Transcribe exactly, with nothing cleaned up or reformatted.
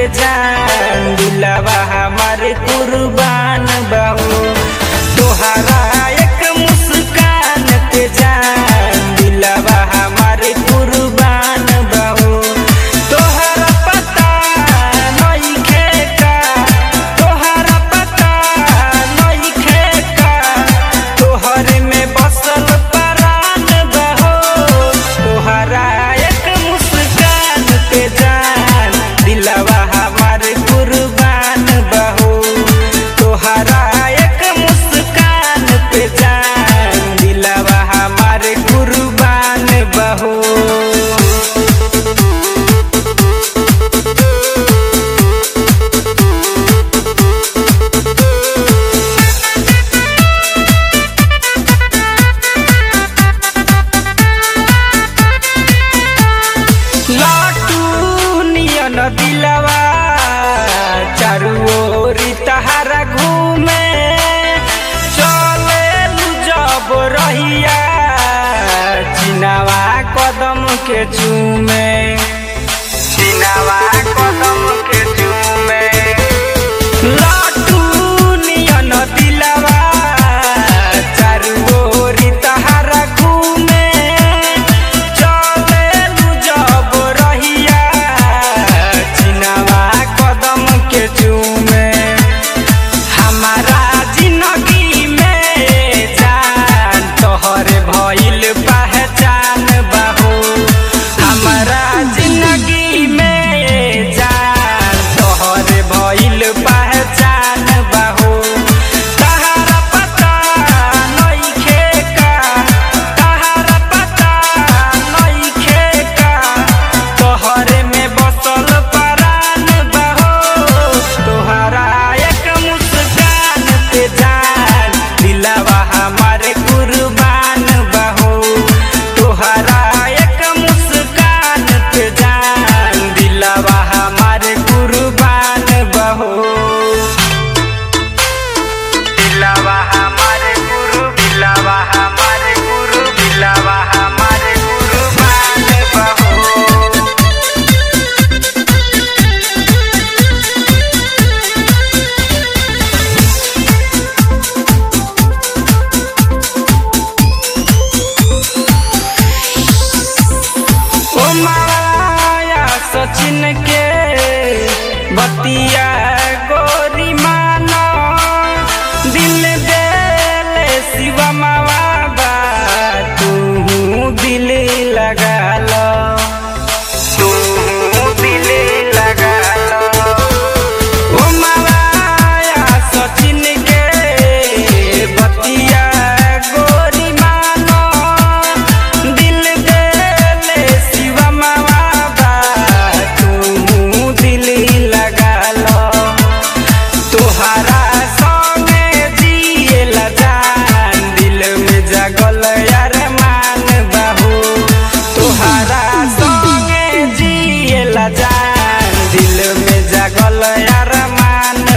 पे जान दिलवा हमारे कुर्बान बहू तोहरा एक मुस्कान पे जान दिलवा हमारे कुर्बान बहू तोहरा पता नइखे का तोहरा पता नइखे का तोहरे में बसल परान बहू तोहरा एक मुस्कान पे जान दिलवा हमारे कुर्बान बहू तोहरा एक मुस्कान पे जान दिलवा हमारे कुर्बान बहू। दिलवा चारू ओरी तहारा घूमे चले जब रहिया चिनावा कदम के चूमे चिनावा कदम के चूमे लाटू नियन दिलवा चारू ओरी तहारा घूमे चले जब रहिया कदम के चूमे हमारा जिंदगी में जान तोहरे भइल पहचान बहू हमारा जिंदगी में जान तोहरे भइल पहचान बहू तहरा पता नइखे का तहरा पता नइखे का तोहरे में बसल परान तोहरा एक मुस्कान पे जान दिलवा हमारे कुर्बान बहू तोहरा एक मुस्कान पे जान दिलवा हमारे कुर्बान बहू दिलवा हमारे गुरु दिलवा हमारे गुरु दिलवा हमारे कुर्बान बहू। माया सचिन के बतिया गोरी मानो दिल देले शिवा मावा बा तू दिल लगा लो तू दिल लगा लो ओ माया सचिन के बतिया गोरी मानो दिल देले शिवा मावा बा तू दिल लगा लो तोहरा संगे जिएला जान दिल में जगल अरमान बहू तोहरा संगे जिएला जान दिल में जगल अरमान